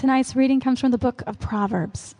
Tonight's reading comes from the book of Proverbs.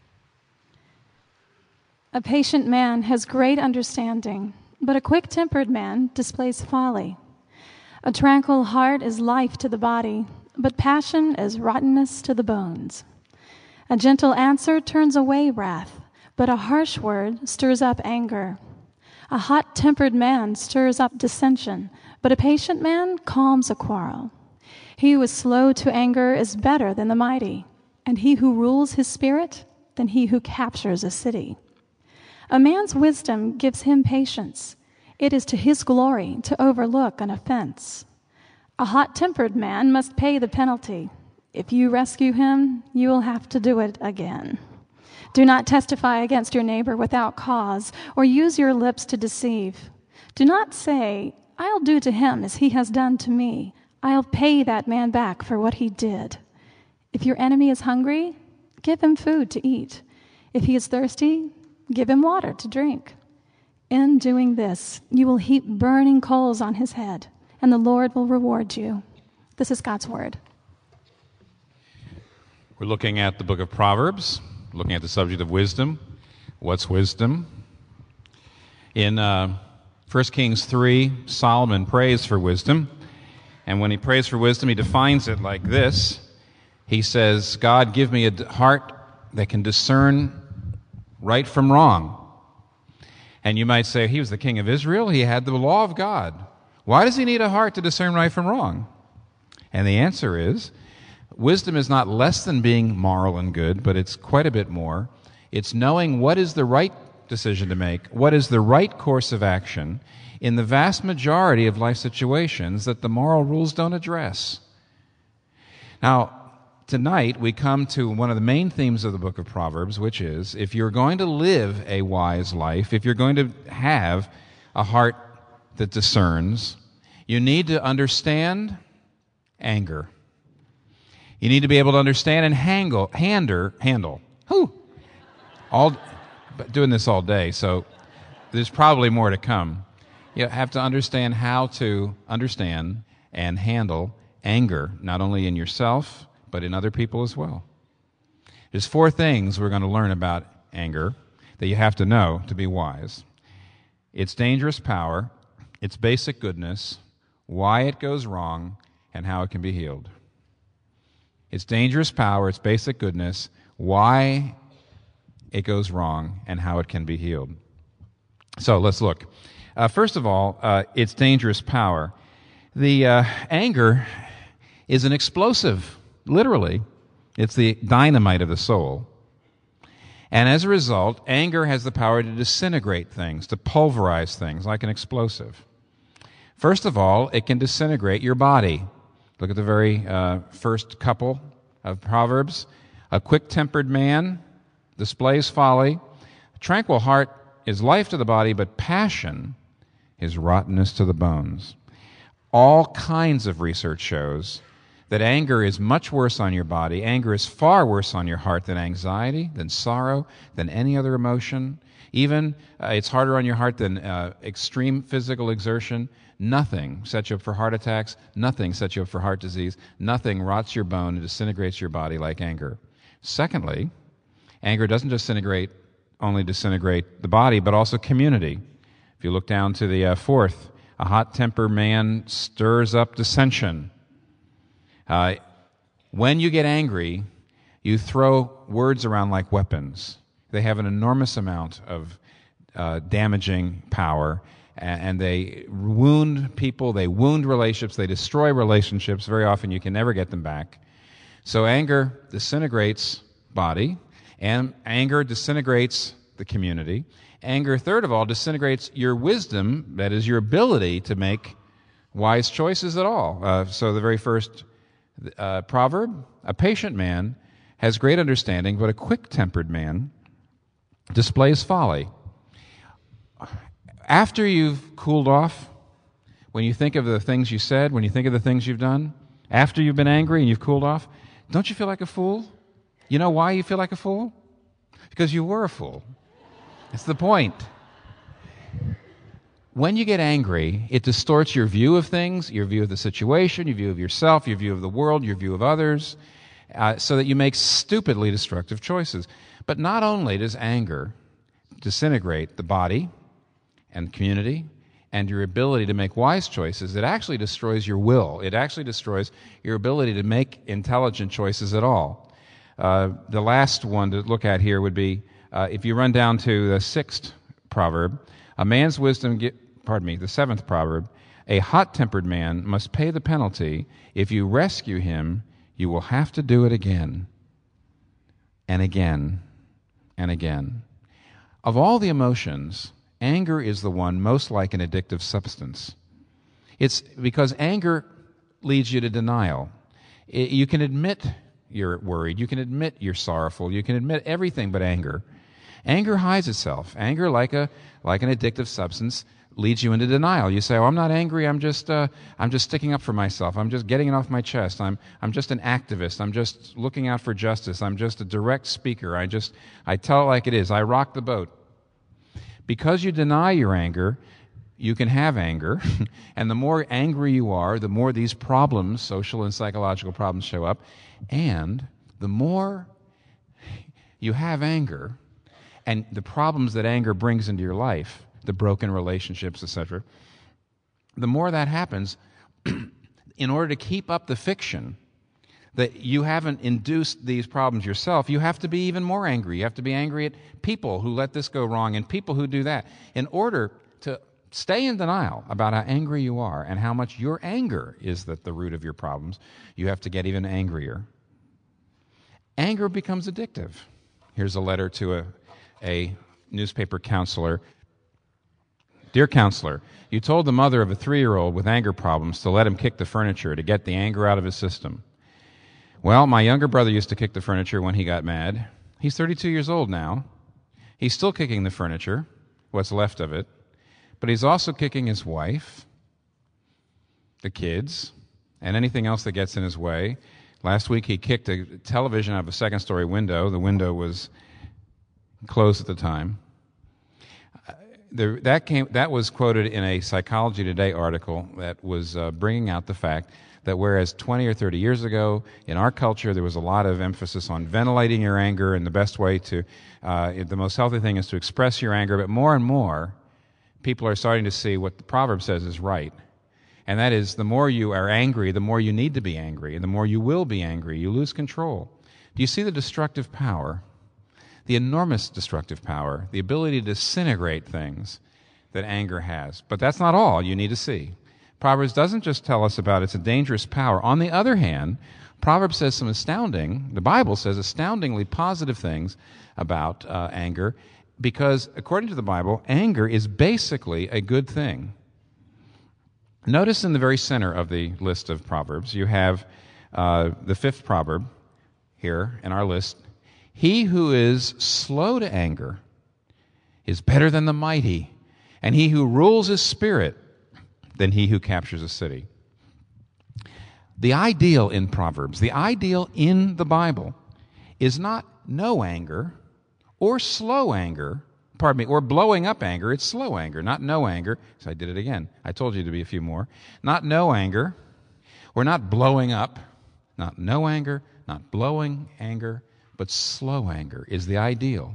A patient man has great understanding, but a quick-tempered man displays folly. A tranquil heart is life to the body, but passion is rottenness to the bones. A gentle answer turns away wrath, but a harsh word stirs up anger. A hot-tempered man stirs up dissension, but a patient man calms a quarrel. He who is slow to anger is better than the mighty, and he who rules his spirit than he who captures a city. A man's wisdom gives him patience. It is to his glory to overlook an offense. A hot-tempered man must pay the penalty. If you rescue him, you will have to do it again. Do not testify against your neighbor without cause, or use your lips to deceive. Do not say, "I'll do to him as he has done to me. I'll pay that man back for what he did." If your enemy is hungry, give him food to eat. If he is thirsty, give him water to drink. In doing this, you will heap burning coals on his head, and the Lord will reward you. This is God's word. We're looking at the book of Proverbs, looking at the subject of wisdom. What's wisdom? In 1 Kings 3, Solomon prays for wisdom. And when he prays for wisdom, he defines it like this. He says, "God, give me a heart that can discern right from wrong." And you might say, he was the king of Israel. He had the law of God. Why does he need a heart to discern right from wrong? And the answer is, wisdom is not less than being moral and good, but it's quite a bit more. It's knowing what is the right decision to make, what is the right course of action in the vast majority of life situations that the moral rules don't address. Now, tonight we come to one of the main themes of the book of Proverbs, which is, if you're going to live a wise life, if you're going to have a heart that discerns, you need to understand anger. You need to be able to understand and handle. Doing this all day, so there's probably more to come. You have to understand how to understand and handle anger, not only in yourself, but in other people as well. There's 4 things we're going to learn about anger that you have to know to be wise. Its dangerous power, its basic goodness, why it goes wrong, and how it can be healed. Its dangerous power, its basic goodness, why it goes wrong, and how it can be healed. So let's look. First of all, its dangerous power. The anger is an explosive, literally. It's the dynamite of the soul. And as a result, anger has the power to disintegrate things, to pulverize things like an explosive. First of all, it can disintegrate your body. Look at the very first couple of Proverbs. A quick-tempered man displays folly. A tranquil heart is life to the body, but passion is rottenness to the bones. All kinds of research shows that anger is much worse on your body. Anger is far worse on your heart than anxiety, than sorrow, than any other emotion. Even it's harder on your heart than extreme physical exertion. Nothing sets you up for heart attacks. Nothing sets you up for heart disease. Nothing rots your bone and disintegrates your body like anger. Secondly, anger doesn't only disintegrate the body, but also community. If you look down to the 4th, a hot-tempered man stirs up dissension. When you get angry, you throw words around like weapons. They have an enormous amount of damaging power, and they wound people, they wound relationships, they destroy relationships. Very often you can never get them back. So anger disintegrates body, and anger disintegrates the community. Anger, third of all, disintegrates your wisdom, that is your ability to make wise choices at all. So the very first proverb, a patient man has great understanding, but a quick-tempered man displays folly. After you've cooled off, when you think of the things you said, when you think of the things you've done, after you've been angry and you've cooled off, don't you feel like a fool? You know why you feel like a fool? Because you were a fool. That's the point. When you get angry, it distorts your view of things, your view of the situation, your view of yourself, your view of the world, your view of others. so that you make stupidly destructive choices. But not only does anger disintegrate the body and community and your ability to make wise choices, it actually destroys your will. It actually destroys your ability to make intelligent choices at all. The last one to look at here would be, if you run down to the sixth proverb, the seventh proverb, a hot-tempered man must pay the penalty. If you rescue him, you will have to do it again and again and again. Of all the emotions, anger is the one most like an addictive substance. It's because anger leads you to denial. You can admit you're worried. You can admit you're sorrowful. You can admit everything but anger. Anger hides itself. Anger, like an addictive substance, leads you into denial. You say, "Oh, I'm not angry. I'm just sticking up for myself. I'm just getting it off my chest. I'm just an activist. I'm just looking out for justice. I'm just a direct speaker. I tell it like it is. I rock the boat." Because you deny your anger, you can have anger, and the more angry you are, the more these problems, social and psychological problems, show up, and the more you have anger, and the problems that anger brings into your life, the broken relationships, etc., the more that happens, in order to keep up the fiction that you haven't induced these problems yourself, you have to be even more angry. You have to be angry at people who let this go wrong and people who do that. In order to stay in denial about how angry you are and how much your anger is the root of your problems, you have to get even angrier. Anger becomes addictive. Here's a letter to a newspaper counselor. "Dear counselor, you told the mother of a 3-year-old with anger problems to let him kick the furniture to get the anger out of his system. Well, my younger brother used to kick the furniture when he got mad. He's 32 years old now. He's still kicking the furniture, what's left of it, but he's also kicking his wife, the kids, and anything else that gets in his way. Last week he kicked a television out of a second-story window. The window was closed at the time. That was quoted in a Psychology Today article that was bringing out the fact that whereas 20 or 30 years ago in our culture there was a lot of emphasis on ventilating your anger, and the best way to, the most healthy thing is to express your anger, but more and more people are starting to see what the proverb says is right. And that is, the more you are angry, the more you need to be angry, and the more you will be angry. You lose control. Do you see the destructive power? The enormous destructive power, the ability to disintegrate things that anger has. But that's not all you need to see. Proverbs doesn't just tell us about it's a dangerous power. On the other hand, Proverbs says the Bible says astoundingly positive things about anger, because according to the Bible, anger is basically a good thing. Notice in the very center of the list of Proverbs, you have the fifth proverb here in our list. He who is slow to anger is better than the mighty, and he who rules his spirit than he who captures a city. The ideal in Proverbs, the ideal in the Bible, is not no anger or slow anger, or blowing up anger. It's slow anger, not no anger. So I did it again. I told you to be a few more. Not no anger. We're not blowing up. Not no anger, not blowing anger, but slow anger is the ideal.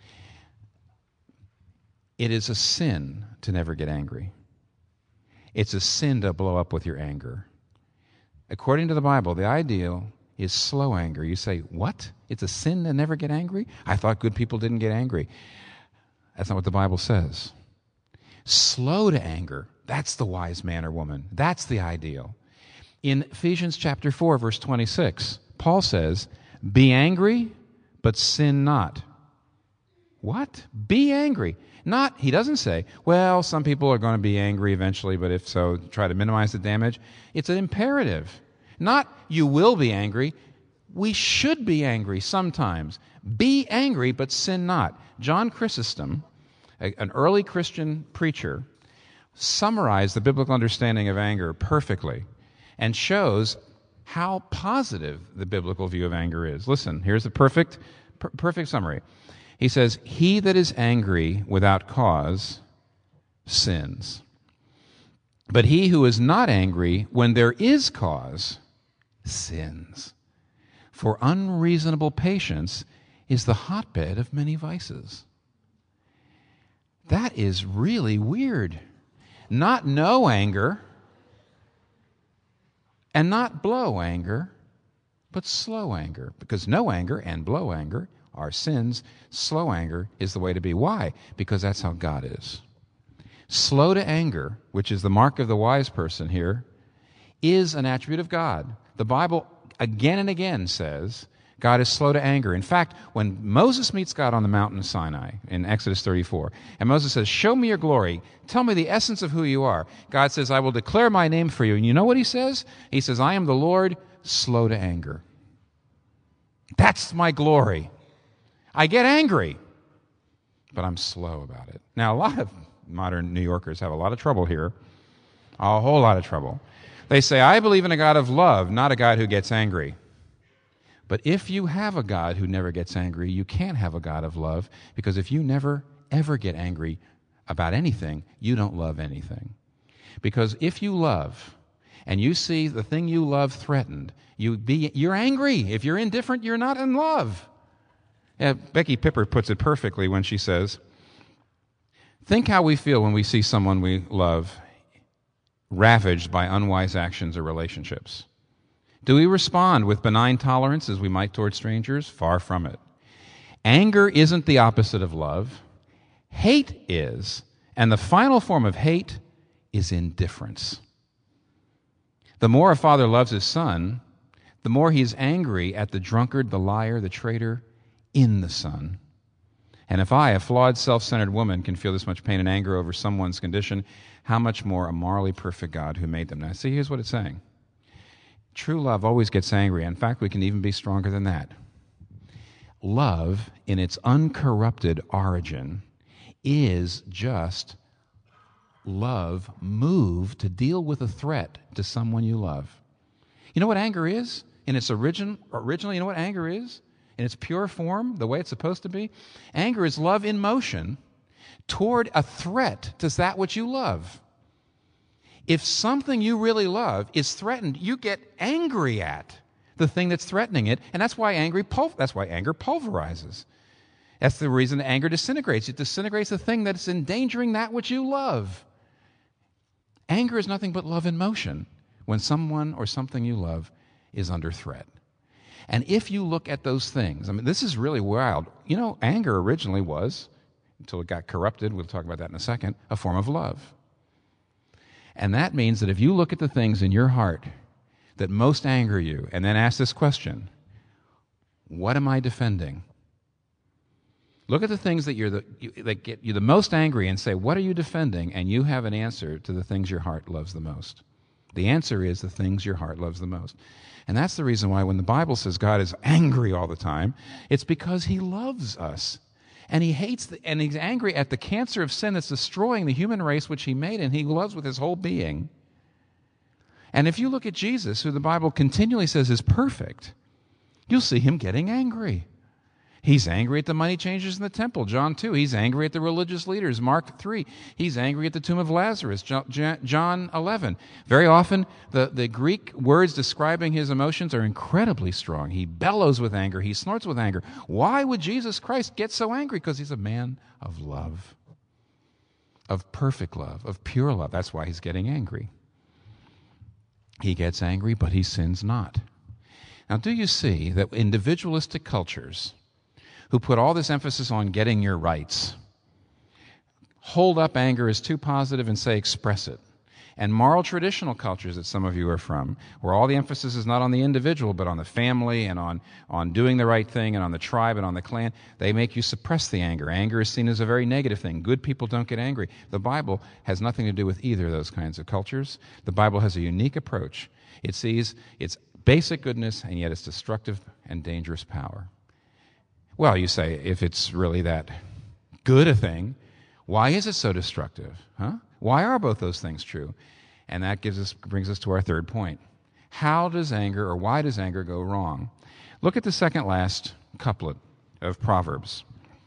It is a sin to never get angry. It's a sin to blow up with your anger. According to the Bible, the ideal is slow anger. You say, what? It's a sin to never get angry? I thought good people didn't get angry. That's not what the Bible says. Slow to anger, that's the wise man or woman. That's the ideal. In Ephesians chapter 4, verse 26, Paul says, be angry, but sin not. What? Be angry. He doesn't say, well, some people are going to be angry eventually, but if so, try to minimize the damage. It's an imperative. Not you will be angry. We should be angry sometimes. Be angry, but sin not. John Chrysostom, an early Christian preacher, summarized the biblical understanding of anger perfectly and shows how positive the biblical view of anger is. Listen, here's the perfect summary. He says, he that is angry without cause sins. But he who is not angry when there is cause sins. for unreasonable patience is the hotbed of many vices. That is really weird. Not no anger, and not blow anger, but slow anger. Because no anger and blow anger are sins. Slow anger is the way to be. Why? Because that's how God is. Slow to anger, which is the mark of the wise person here, is an attribute of God. The Bible again and again says God is slow to anger. In fact, when Moses meets God on the mountain of Sinai in Exodus 34, and Moses says, "Show me your glory. Tell me the essence of who you are." God says, "I will declare my name for you." And you know what he says? He says, "I am the Lord, slow to anger." That's my glory. I get angry, but I'm slow about it. Now, a lot of modern New Yorkers have a lot of trouble here, a whole lot of trouble. They say, "I believe in a God of love, not a God who gets angry." But if you have a God who never gets angry, you can't have a God of love, because if you never, ever get angry about anything, you don't love anything. Because if you love and you see the thing you love threatened, you're angry. If you're indifferent, you're not in love. Yeah, Becky Pippert puts it perfectly when she says, "Think how we feel when we see someone we love ravaged by unwise actions or relationships. Do we respond with benign tolerance as we might toward strangers? Far from it. Anger isn't the opposite of love. Hate is, and the final form of hate is indifference. The more a father loves his son, the more he is angry at the drunkard, the liar, the traitor in the son. And if I, a flawed, self-centered woman, can feel this much pain and anger over someone's condition, how much more a morally perfect God who made them." Now, see, here's what it's saying. True love always gets angry. In fact, we can even be stronger than that. Love, in its uncorrupted origin, is just love moved to deal with a threat to someone you love. You know what anger is? In its originally, you know what anger is? In its pure form, the way it's supposed to be? Anger is love in motion toward a threat to that which you love. If something you really love is threatened, you get angry at the thing that's threatening it, and that's why anger pulverizes. That's the reason anger disintegrates. It disintegrates the thing that's endangering that which you love. Anger is nothing but love in motion when someone or something you love is under threat. And if you look at those things, I mean, this is really wild. You know, anger originally was, until it got corrupted, we'll talk about that in a second, a form of love. And that means that if you look at the things in your heart that most anger you, and then ask this question, what am I defending? Look at the things that that get you the most angry and say, what are you defending? And you have an answer to the things your heart loves the most. The answer is the things your heart loves the most. And that's the reason why when the Bible says God is angry all the time, it's because he loves us. And he hates, and he's angry at the cancer of sin that's destroying the human race which he made, and he loves with his whole being. And if you look at Jesus, who the Bible continually says is perfect, you'll see him getting angry. He's angry at the money changers in the temple, John 2. He's angry at the religious leaders, Mark 3. He's angry at the tomb of Lazarus, John 11. Very often, the Greek words describing his emotions are incredibly strong. He bellows with anger. He snorts with anger. Why would Jesus Christ get so angry? Because he's a man of love, of perfect love, of pure love. That's why he's getting angry. He gets angry, but he sins not. Now, do you see that individualistic cultures who put all this emphasis on getting your rights hold up anger as too positive and say express it? And moral traditional cultures that some of you are from, where all the emphasis is not on the individual but on the family and on doing the right thing and on the tribe and on the clan, they make you suppress the anger. Anger is seen as a very negative thing. Good people don't get angry. The Bible has nothing to do with either of those kinds of cultures. The Bible has a unique approach. It sees its basic goodness and yet its destructive and dangerous power. Well, you say, if it's really that good a thing, why is it so destructive? Huh? Why are both those things true? And that brings us to our third point. How does anger, or why does anger go wrong? Look at the second last couplet of Proverbs.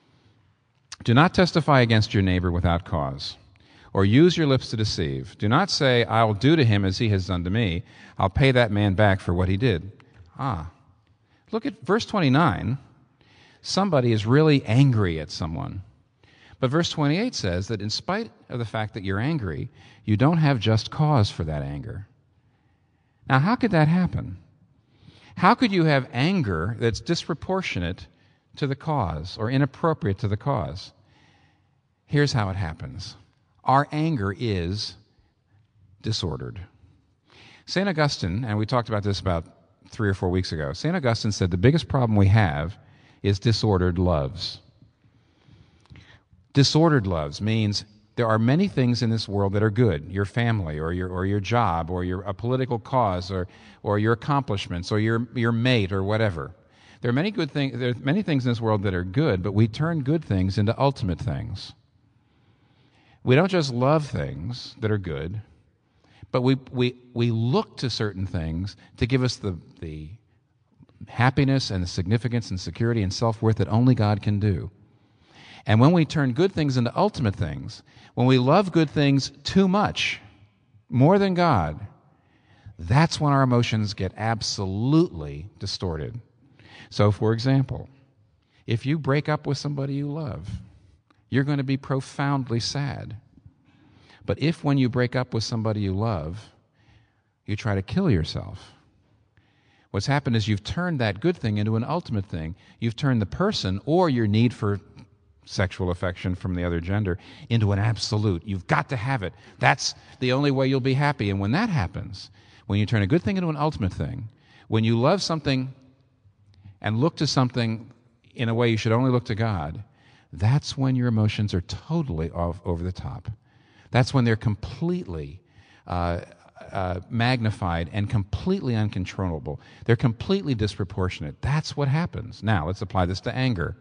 Do not testify against your neighbor without cause, or use your lips to deceive. Do not say, I'll do to him as he has done to me. I'll pay that man back for what he did. Look at verse 29. Somebody is really angry at someone. But verse 28 says that in spite of the fact that you're angry, you don't have just cause for that anger. Now, how could that happen? How could you have anger that's disproportionate to the cause or inappropriate to the cause? Here's how it happens. Our anger is disordered. St. Augustine, and we talked about this about 3 or 4 weeks ago, St. Augustine said the biggest problem we have is disordered loves. Disordered loves means there are many things in this world that are good, your family or your job or a political cause or your accomplishments or your mate or whatever. There are many good things. There are many things in this world that are good, but we turn good things into ultimate things. We don't just love things that are good, but we look to certain things to give us the happiness and the significance and security and self-worth that only God can do. And when we turn good things into ultimate things, when we love good things too much, more than God, that's when our emotions get absolutely distorted. So, for example, if you break up with somebody you love, you're going to be profoundly sad. But if when you break up with somebody you love, you try to kill yourself, what's happened is you've turned that good thing into an ultimate thing. You've turned the person or your need for sexual affection from the other gender into an absolute. You've got to have it. That's the only way you'll be happy. And when that happens, when you turn a good thing into an ultimate thing, when you love something and look to something in a way you should only look to God, that's when your emotions are totally over the top. That's when they're completely magnified and completely uncontrollable. They're completely disproportionate. That's what happens. Now, let's apply this to anger.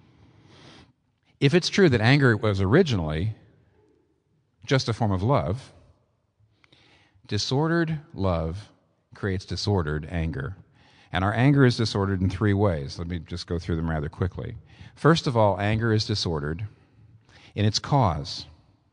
If it's true that anger was originally just a form of love, disordered love creates disordered anger. And our anger is disordered in 3 ways. Let me just go through them rather quickly. First of all, anger is disordered in its cause.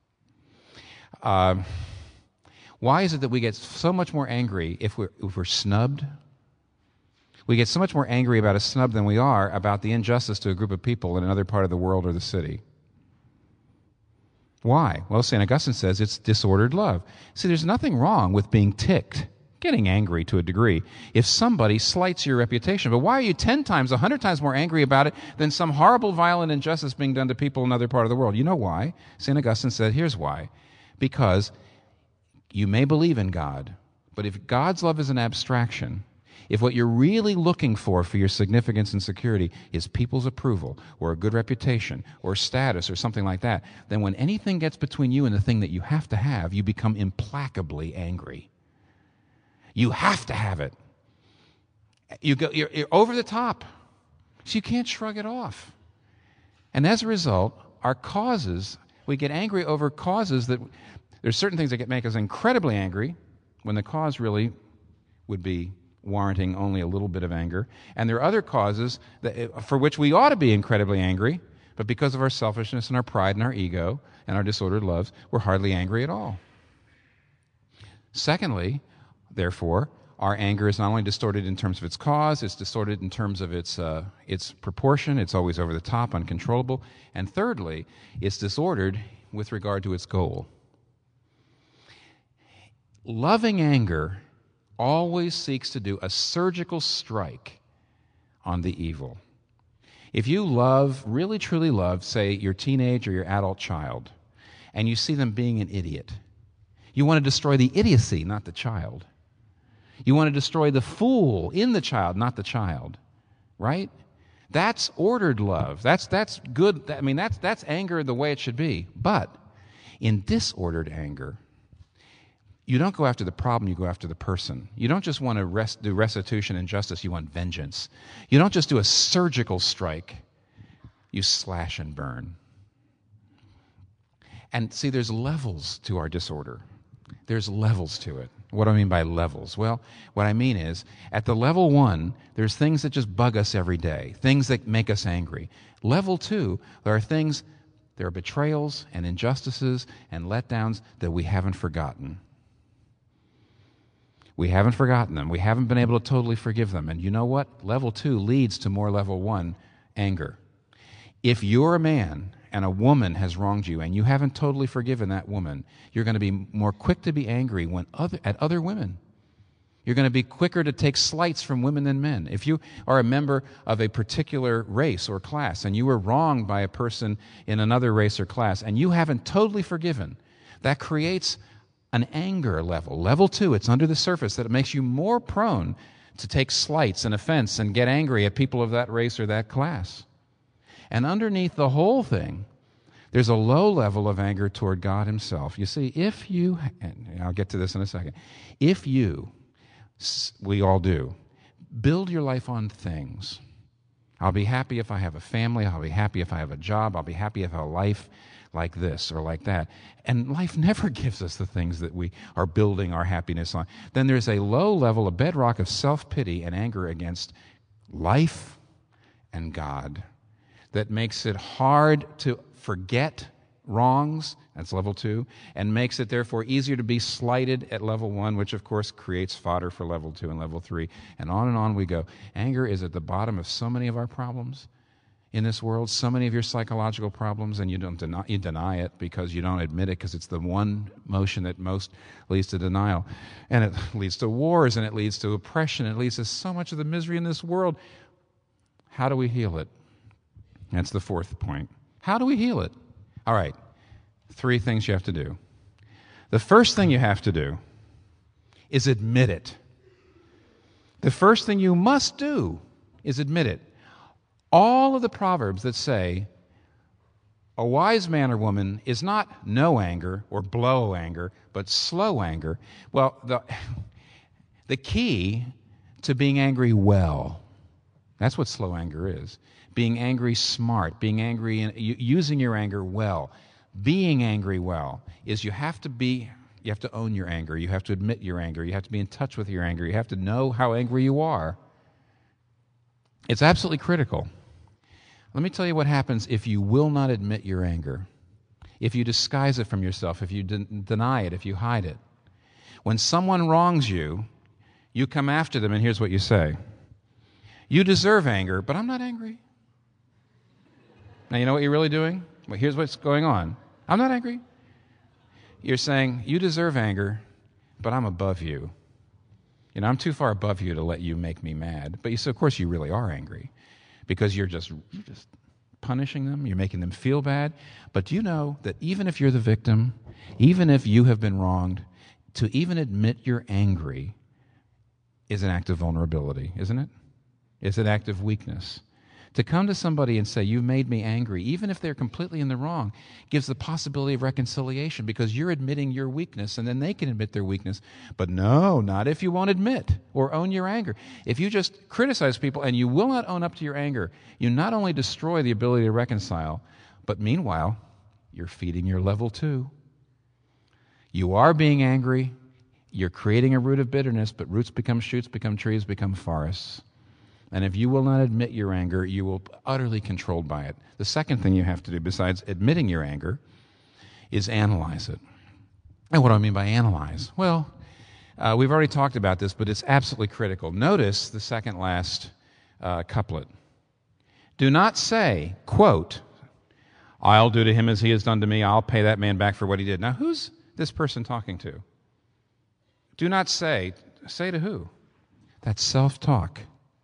Why is it that we get so much more angry if we're snubbed? We get so much more angry about a snub than we are about the injustice to a group of people in another part of the world or the city. Why? Well, St. Augustine says it's disordered love. See, there's nothing wrong with being ticked, getting angry to a degree, if somebody slights your reputation. But why are you 10 times, 100 times more angry about it than some horrible, violent injustice being done to people in another part of the world? You know why? St. Augustine said, here's why. Because you may believe in God, but if God's love is an abstraction, if what you're really looking for your significance and security is people's approval or a good reputation or status or something like that, then when anything gets between you and the thing that you have to have, you become implacably angry. You have to have it. You're over the top, so you can't shrug it off. And as a result, our causes, we get angry over causes that, there's certain things that make us incredibly angry when the cause really would be warranting only a little bit of anger. And there are other causes for which we ought to be incredibly angry, but because of our selfishness and our pride and our ego and our disordered loves, we're hardly angry at all. Secondly, therefore, our anger is not only distorted in terms of its cause, it's distorted in terms of its proportion. It's always over the top, uncontrollable. And thirdly, it's disordered with regard to its goal. Loving anger always seeks to do a surgical strike on the evil. If you love, really truly love, say, your teenage or your adult child, and you see them being an idiot, you want to destroy the idiocy, not the child. You want to destroy the fool in the child, not the child, right? That's ordered love. That's good. I mean, that's anger the way it should be. But in disordered anger, you don't go after the problem, you go after the person. You don't just want to do restitution and justice, you want vengeance. You don't just do a surgical strike, you slash and burn. And see, there's levels to our disorder. There's levels to it. What do I mean by levels? Well, what I mean is, at the level 1, there's things that just bug us every day, things that make us angry. Level 2, there are betrayals and injustices and letdowns that we haven't forgotten. We haven't forgotten them. We haven't been able to totally forgive them. And you know what? Level 2 leads to more level 1 anger. If you're a man and a woman has wronged you and you haven't totally forgiven that woman, you're going to be more quick to be angry at other women. You're going to be quicker to take slights from women than men. If you are a member of a particular race or class and you were wronged by a person in another race or class and you haven't totally forgiven, that creates an anger level. Level 2, it's under the surface, that it makes you more prone to take slights and offense and get angry at people of that race or that class. And underneath the whole thing, there's a low level of anger toward God himself. You see, if you, and I'll get to this in a second, if you, we all do, build your life on things. I'll be happy if I have a family. I'll be happy if I have a job. I'll be happy if I have a life like this or like that. And life never gives us the things that we are building our happiness on. Then there's a low level, a bedrock of self-pity and anger against life and God that makes it hard to forget wrongs, that's level 2, and makes it therefore easier to be slighted at level 1, which of course creates fodder for level 2 and level 3, and on we go. Anger is at the bottom of so many of our problems in this world, so many of your psychological problems, and you deny it because you don't admit it, because it's the one motion that most leads to denial. And it leads to wars, and it leads to oppression, and it leads to so much of the misery in this world. How do we heal it? That's the fourth point. How do we heal it? All right, 3 things you have to do. The first thing you have to do is admit it. The first thing you must do is admit it. All of the Proverbs that say a wise man or woman is not no anger or blow anger, but slow anger, well, the key to being angry well, that's what slow anger is. Being angry smart, being angry, using your anger well. Being angry well is you have to own your anger. You have to admit your anger. You have to be in touch with your anger. You have to know how angry you are. It's absolutely critical. Let me tell you what happens if you will not admit your anger, if you disguise it from yourself, if you deny it, if you hide it. When someone wrongs you, you come after them, and here's what you say. You deserve anger, but I'm not angry. Now, you know what you're really doing? Well, here's what's going on. I'm not angry. You're saying, you deserve anger, but I'm above you. You know, I'm too far above you to let you make me mad. But of course, you really are angry because you're just punishing them. You're making them feel bad. But do you know that even if you're the victim, even if you have been wronged, to even admit you're angry is an act of vulnerability, isn't it? It's an act of weakness. To come to somebody and say, you've made me angry, even if they're completely in the wrong, gives the possibility of reconciliation because you're admitting your weakness and then they can admit their weakness. But no, not if you won't admit or own your anger. If you just criticize people and you will not own up to your anger, you not only destroy the ability to reconcile, but meanwhile, you're feeding your level 2. You are being angry, you're creating a root of bitterness, but roots become shoots, become trees, become forests. And if you will not admit your anger, you will be utterly controlled by it. The second thing you have to do, besides admitting your anger, is analyze it. And what do I mean by analyze? Well, we've already talked about this, but it's absolutely critical. Notice the second last couplet. Do not say, quote, I'll do to him as he has done to me. I'll pay that man back for what he did. Now, who's this person talking to? Do not say to who? That's self-talk.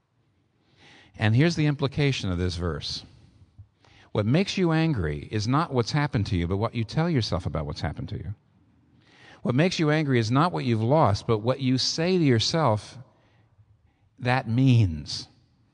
And here's the implication of this verse. What makes you angry is not what's happened to you, but what you tell yourself about what's happened to you. What makes you angry is not what you've lost, but what you say to yourself that means.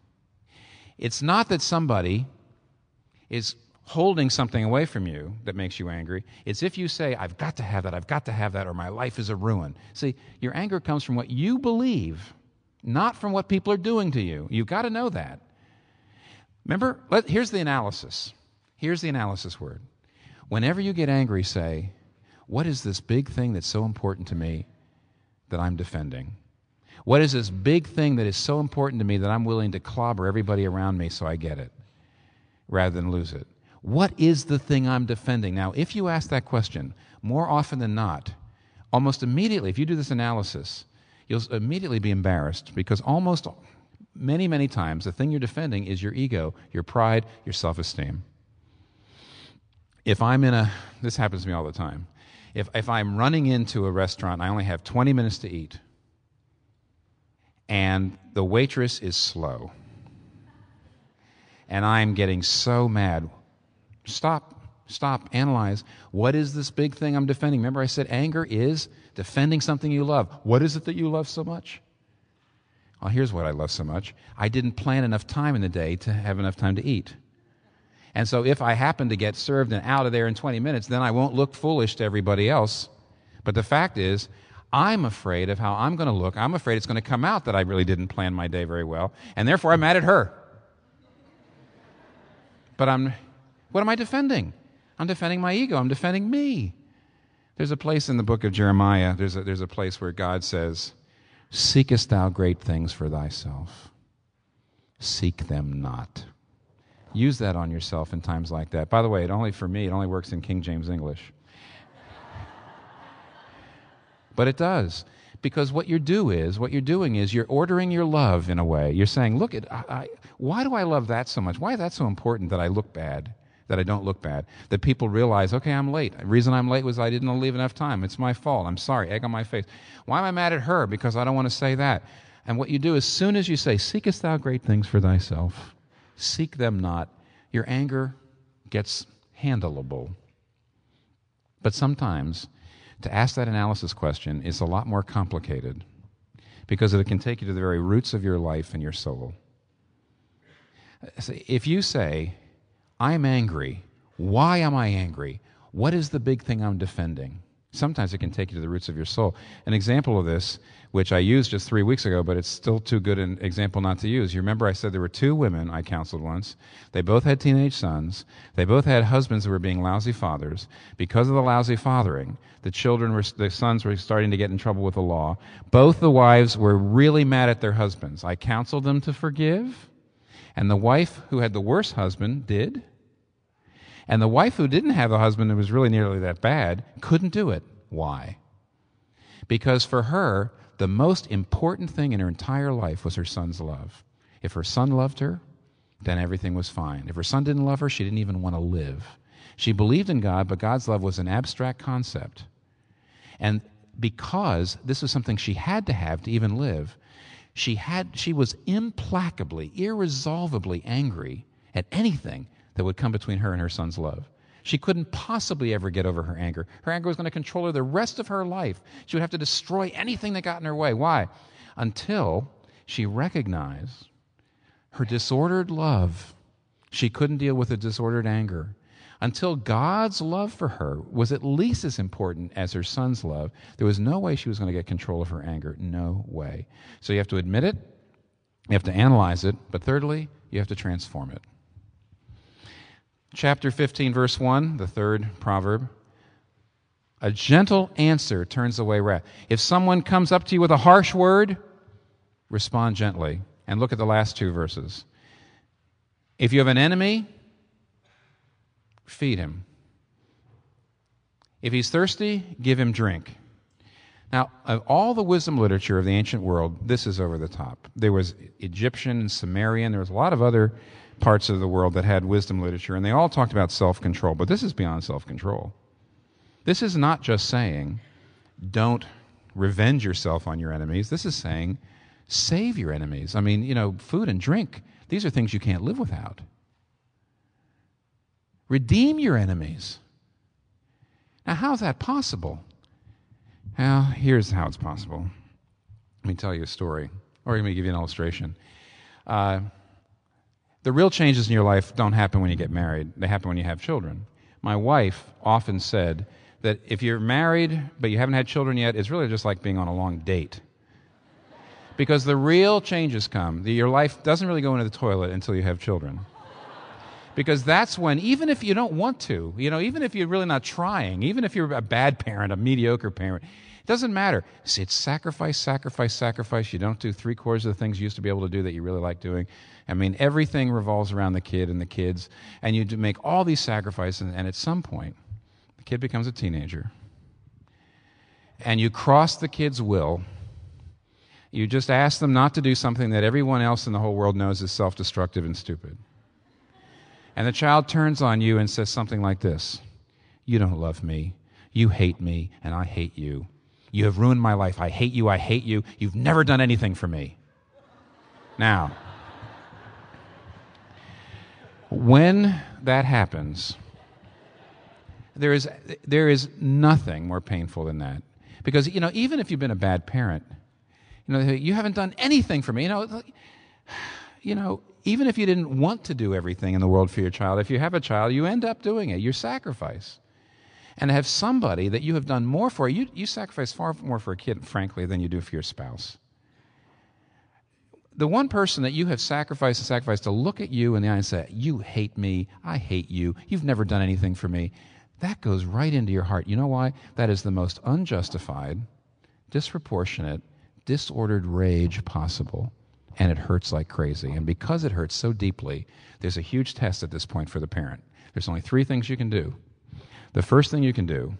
It's not that somebody is holding something away from you that makes you angry. It's if you say, I've got to have that, or my life is a ruin. See, your anger comes from what you believe, not from what people are doing to you. You've got to know that. Remember, here's the analysis. Here's the analysis word. Whenever you get angry, say, what is this big thing that's so important to me that I'm defending? What is this big thing that is so important to me that I'm willing to clobber everybody around me so I get it, rather than lose it? What is the thing I'm defending? Now, if you ask that question, more often than not, almost immediately, if you do this analysis, you'll immediately be embarrassed because many times the thing you're defending is your ego, your pride, your self-esteem. This happens to me all the time. If I'm running into a restaurant, I only have 20 minutes to eat, and the waitress is slow, and I'm getting so mad. Stop, analyze. What is this big thing I'm defending? Remember I said anger is defending something you love. What is it that you love so much? Well, here's what I love so much. I didn't plan enough time in the day to have enough time to eat. And so if I happen to get served and out of there in 20 minutes, then I won't look foolish to everybody else. But the fact is, I'm afraid of how I'm going to look. I'm afraid it's going to come out that I really didn't plan my day very well, and therefore I'm mad at her. But what am I defending? I'm defending my ego. I'm defending me. There's a place in the book of Jeremiah, there's a place where God says, "Seekest thou great things for thyself? Seek them not." Use that on yourself in times like that. By the way, it only works in King James English. But it does. Because what you're doing is you're ordering your love in a way. You're saying, look, why do I love that so much? Why is that so important that I look bad, that I don't look bad? That people realize, okay, I'm late. The reason I'm late was I didn't leave enough time. It's my fault. I'm sorry. Egg on my face. Why am I mad at her? Because I don't want to say that. And what you do, as soon as you say, "Seekest thou great things for thyself? Seek them not," your anger gets handleable. But sometimes, to ask that analysis question is a lot more complicated because it can take you to the very roots of your life and your soul. If you say, "I'm angry. Why am I angry? What is the big thing I'm defending?" Sometimes it can take you to the roots of your soul. An example of this, which I used just 3 weeks ago, but it's still too good an example not to use. You remember I said there were 2 women I counseled once. They both had teenage sons. They both had husbands who were being lousy fathers. Because of the lousy fathering, the sons were starting to get in trouble with the law. Both the wives were really mad at their husbands. I counseled them to forgive, and the wife who had the worst husband did. And the wife who didn't have a husband who was really nearly that bad couldn't do it. Why? Because for her, the most important thing in her entire life was her son's love. If her son loved her, then everything was fine. If her son didn't love her, she didn't even want to live. She believed in God, but God's love was an abstract concept. And because this was something she had to have to even live, she was implacably, irresolvably angry at anything that would come between her and her son's love. She couldn't possibly ever get over her anger. Her anger was going to control her the rest of her life. She would have to destroy anything that got in her way. Why? Until she recognized her disordered love. She couldn't deal with a disordered anger. Until God's love for her was at least as important as her son's love, there was no way she was going to get control of her anger. No way. So you have to admit it, you have to analyze it, but thirdly, you have to transform it. Chapter 15, verse 1, the third proverb. A gentle answer turns away wrath. If someone comes up to you with a harsh word, respond gently. And look at the last 2 verses. If you have an enemy, feed him. If he's thirsty, give him drink. Now, of all the wisdom literature of the ancient world, this is over the top. There was Egyptian and Sumerian. There was a lot of other parts of the world that had wisdom literature, and they all talked about self-control, but this is beyond self-control. This is not just saying, don't revenge yourself on your enemies. This is saying, save your enemies. I mean, food and drink, these are things you can't live without. Redeem your enemies. Now, how is that possible? Well, here's how it's possible. Let me tell you a story, or let me give you an illustration. The real changes in your life don't happen when you get married. They happen when you have children. My wife often said that if you're married but you haven't had children yet, it's really just like being on a long date. Because the real changes come. Your life doesn't really go into the toilet until you have children. Because that's when, even if you don't want to, even if you're really not trying, even if you're a bad parent, a mediocre parent, it doesn't matter. See, it's sacrifice, sacrifice, sacrifice. You don't do 3/4 of the things you used to be able to do that you really like doing. Everything revolves around the kid and the kids, and you make all these sacrifices, and at some point, the kid becomes a teenager. And you cross the kid's will, You just ask them not to do something that everyone else in the whole world knows is self-destructive and stupid. And the child turns on you and says something like this: "You don't love me. You hate me, and I hate you. You have ruined my life. I hate you. I hate you. You've never done anything for me." Now, when that happens, there is nothing more painful than that. Because, even if you've been a bad parent, you haven't done anything for me. Even if you didn't want to do everything in the world for your child, if you have a child, you end up doing it. You sacrifice. And to have somebody that you have done more for, you sacrifice far more for a kid, frankly, than you do for your spouse. The one person that you have sacrificed to look at you in the eye and say, "You hate me, I hate you, you've never done anything for me," that goes right into your heart. You know why? That is the most unjustified, disproportionate, disordered rage possible. And it hurts like crazy. And because it hurts so deeply, there's a huge test at this point for the parent. There's only 3 things you can do. The first thing you can do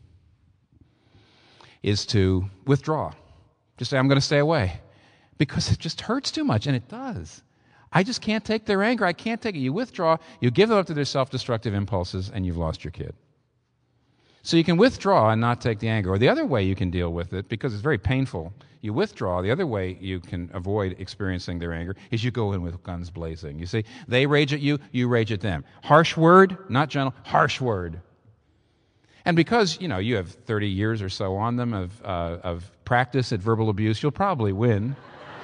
is to withdraw. Just say, "I'm going to stay away." Because it just hurts too much, and it does. I just can't take their anger. I can't take it. You withdraw, you give them up to their self-destructive impulses, and you've lost your kid. So you can withdraw and not take the anger. Or the other way you can deal with it, because it's very painful, you withdraw. The other way you can avoid experiencing their anger is you go in with guns blazing. You see, they rage at you, you rage at them. Harsh word, not gentle, harsh word. And because, you have 30 years or so on them of practice at verbal abuse, you'll probably win.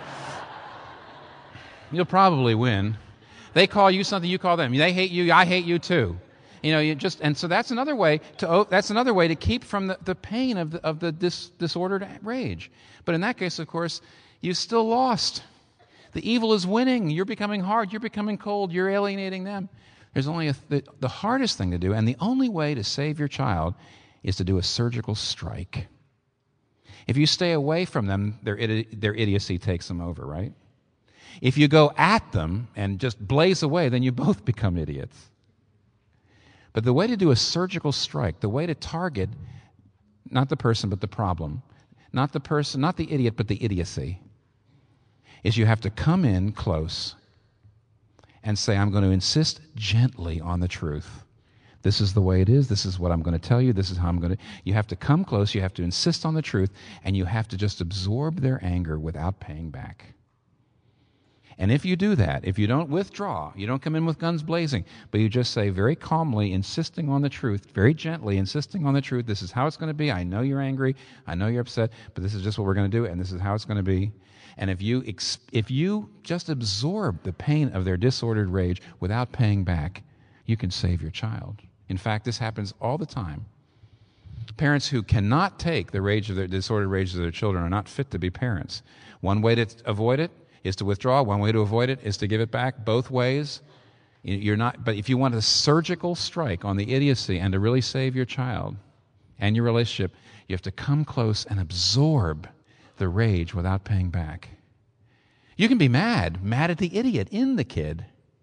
You'll probably win. They call you something, you call them. They hate you, I hate you too. And so that's another way to keep from the pain of the disordered rage. But in that case, of course, you still lost. The evil is winning. You're becoming hard. You're becoming cold. You're alienating them. There's only the hardest thing to do, and the only way to save your child is to do a surgical strike. If you stay away from them, their idiocy takes them over, right? If you go at them and just blaze away, then you both become idiots. But the way to do a surgical strike, the way to target not the person but the problem, not the person, not the idiot but the idiocy, is you have to come in close and say, "I'm going to insist gently on the truth. This is the way it is. This is what I'm going to tell you. This is how I'm going to..." You have to come close. You have to insist on the truth, and you have to just absorb their anger without paying back. And if you do that, if you don't withdraw, you don't come in with guns blazing, but you just say very calmly, insisting on the truth, very gently insisting on the truth, "This is how it's going to be. I know you're angry. I know you're upset, but this is just what we're going to do, and this is how it's going to be." And if you just absorb the pain of their disordered rage without paying back, you can save your child. In fact, this happens all the time. Parents who cannot take the disordered rage of their children are not fit to be parents. One way to avoid it is to withdraw. One way to avoid it is to give it back. Both ways, but if you want a surgical strike on the idiocy and to really save your child and your relationship, you have to come close and absorb the rage without paying back. You can be mad at the idiot in the kid.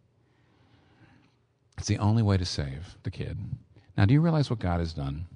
It's the only way to save the kid. Now, do you realize what God has done?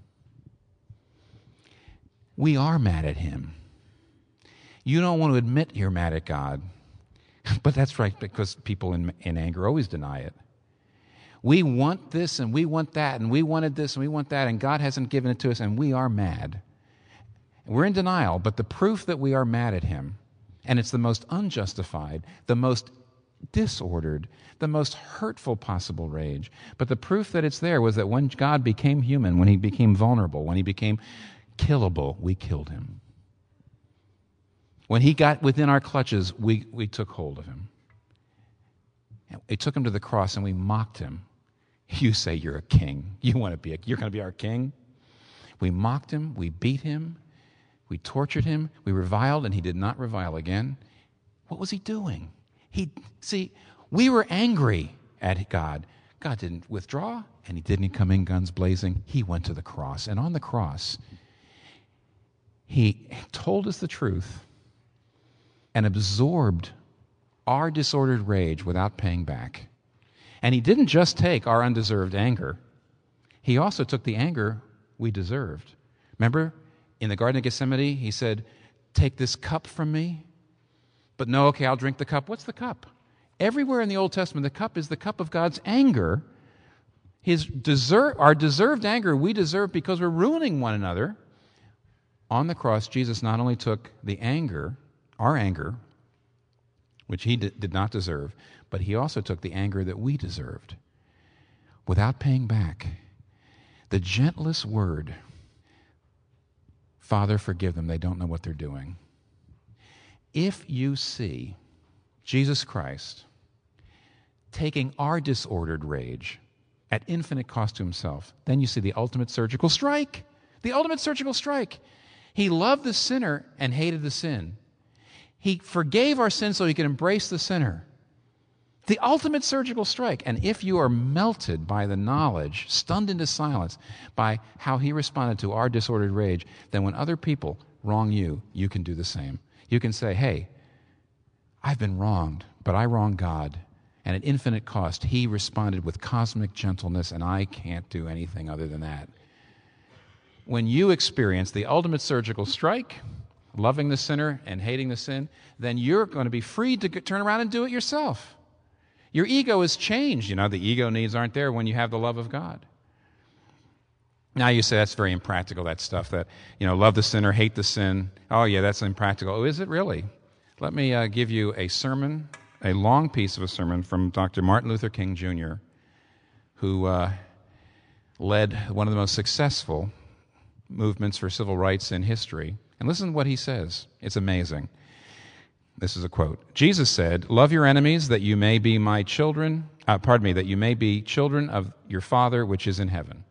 We are mad at Him. You don't want to admit you're mad at God, but that's right, because people in anger always deny it. We want this and we want that, and we wanted this and we want that, and God hasn't given it to us, and we are mad. We're in denial, but the proof that we are mad at Him, and it's the most unjustified, the most disordered, the most hurtful possible rage, but the proof that it's there was that when God became human, when He became vulnerable, when He became killable, we killed Him. When He got within our clutches, we took hold of Him. We took Him to the cross and we mocked Him. You say you're a king. You're going to be our king? We mocked Him. We beat Him. We tortured Him. We reviled, and He did not revile again. What was He doing? We were angry at God. God didn't withdraw, and He didn't come in guns blazing. He went to the cross. And on the cross, He told us the truth and absorbed our disordered rage without paying back. And He didn't just take our undeserved anger. He also took the anger we deserved. Remember, in the Garden of Gethsemane, He said, "Take this cup from me, But no, okay, I'll drink the cup. What's the cup? Everywhere in the Old Testament, the cup is the cup of God's anger. Our deserved anger we deserve because we're ruining one another. On the cross, Jesus not only took the anger, our anger, which he did not deserve, but he also took the anger that we deserved without paying back. The gentlest word, Father, forgive them, they don't know what they're doing. If you see Jesus Christ taking our disordered rage at infinite cost to himself, then you see the ultimate surgical strike. The ultimate surgical strike. He loved the sinner and hated the sin. He forgave our sins so he could embrace the sinner. The ultimate surgical strike. And if you are melted by the knowledge, stunned into silence by how he responded to our disordered rage, then when other people wrong you, you can do the same. You can say, hey, I've been wronged, but I wronged God. And at infinite cost, he responded with cosmic gentleness, and I can't do anything other than that. When you experience the ultimate surgical strike, loving the sinner and hating the sin, then you're going to be free to turn around and do it yourself. Your ego is changed. You know, the ego needs aren't there when you have the love of God. Now you say that's very impractical, that stuff that, love the sinner, hate the sin. Oh, yeah, that's impractical. Oh, is it really? Let me give you a sermon, a long piece of a sermon from Dr. Martin Luther King Jr., who led one of the most successful movements for civil rights in history. And listen to what he says. It's amazing. This is a quote. Jesus said, "Love your enemies that you may be my children, that you may be children of your Father which is in heaven."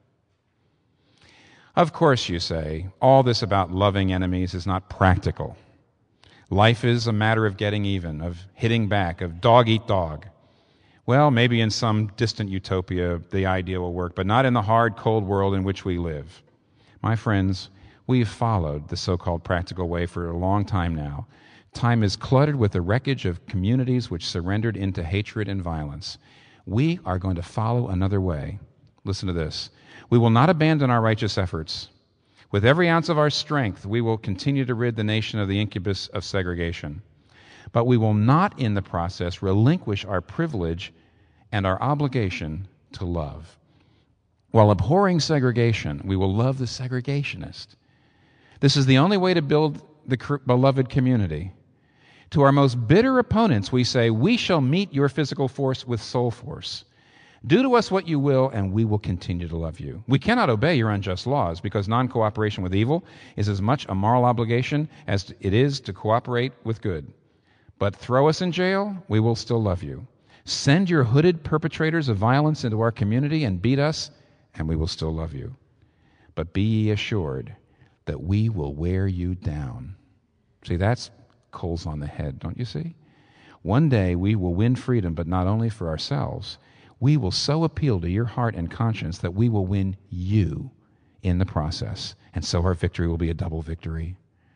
Of course, you say, all this about loving enemies is not practical. Life is a matter of getting even, of hitting back, of dog eat dog. Well, maybe in some distant utopia the idea will work, but not in the hard, cold world in which we live. My friends, we've followed the so-called practical way for a long time now. Time is cluttered with the wreckage of communities which surrendered into hatred and violence. We are going to follow another way. Listen to this. We will not abandon our righteous efforts. With every ounce of our strength, we will continue to rid the nation of the incubus of segregation. But we will not, in the process, relinquish our privilege and our obligation to love. While abhorring segregation, we will love the segregationist. This is the only way to build the beloved community. To our most bitter opponents, we say, "We shall meet your physical force with soul force. Do to us what you will, and we will continue to love you. We cannot obey your unjust laws because non-cooperation with evil is as much a moral obligation as it is to cooperate with good. But throw us in jail, we will still love you. Send your hooded perpetrators of violence into our community and beat us, and we will still love you. But be ye assured that we will wear you down." See, that's coals on the head, don't you see? One day we will win freedom, but not only for ourselves. We will so appeal to your heart and conscience that we will win you in the process. And so our victory will be a double victory.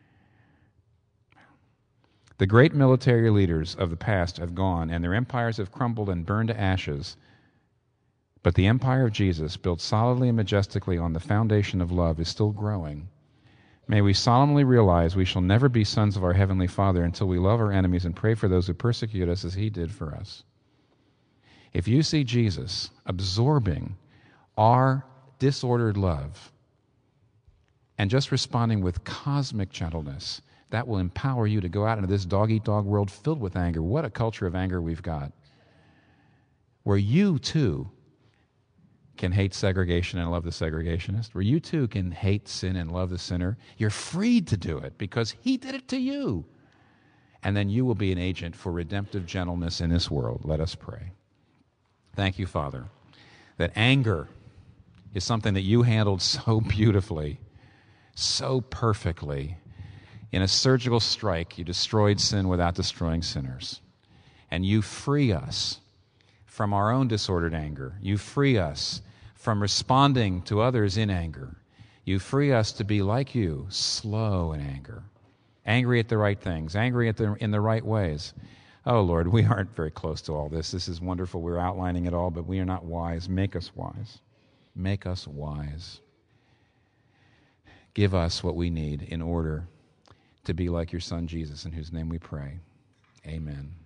The great military leaders of the past have gone, and their empires have crumbled and burned to ashes. But the empire of Jesus, built solidly and majestically on the foundation of love, is still growing. May we solemnly realize we shall never be sons of our Heavenly Father until we love our enemies and pray for those who persecute us as He did for us. If you see Jesus absorbing our disordered love and just responding with cosmic gentleness, that will empower you to go out into this dog-eat-dog world filled with anger. What a culture of anger we've got. Where you, too, can hate segregation and love the segregationist. Where you, too, can hate sin and love the sinner. You're freed to do it because He did it to you. And then you will be an agent for redemptive gentleness in this world. Let us pray. Thank you, Father, that anger is something that you handled so beautifully, so perfectly. In a surgical strike, you destroyed sin without destroying sinners. And you free us from our own disordered anger. You free us from responding to others in anger. You free us to be like you, slow in anger, angry at the right things, angry in the right ways. Oh, Lord, we aren't very close to all this. This is wonderful. We're outlining it all, but we are not wise. Make us wise. Make us wise. Give us what we need in order to be like your Son, Jesus, in whose name we pray. Amen.